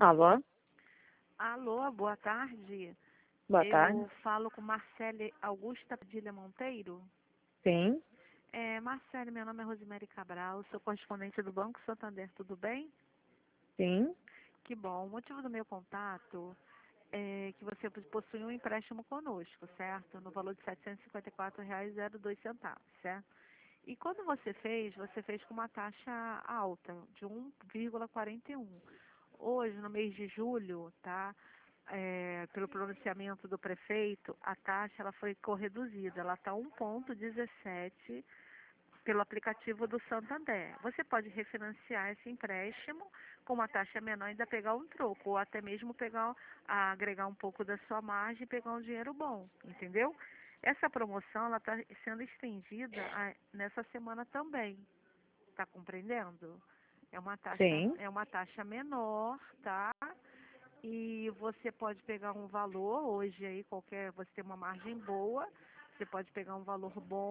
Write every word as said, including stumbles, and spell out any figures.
Alô, Alô, boa tarde. boa tarde. Eu falo com Marcele Augusta Padilha Monteiro. Sim, É, Marcele, meu nome é Rosemary Cabral, sou correspondente do Banco Santander, tudo bem? sim, Que bom. O motivo do meu contato é que você possui um empréstimo conosco, certo? No valor de setecentos e cinquenta e quatro reais e dois centavos, certo? E quando você fez, você fez com uma taxa alta, de um vírgula quarenta e um. Hoje, no mês de julho, tá? É, pelo pronunciamento do prefeito, a taxa ela foi correduzida, ela está um vírgula dezessete pelo aplicativo do Santander. Você pode refinanciar esse empréstimo com uma taxa menor e ainda pegar um troco, ou até mesmo pegar, agregar um pouco da sua margem e pegar um dinheiro bom, entendeu? Essa promoção ela está sendo estendida a, nessa semana também, tá compreendendo? É uma taxa, sim. é uma taxa menor, tá? E você pode pegar um valor hoje aí qualquer, você tem uma margem boa, você pode pegar um valor bom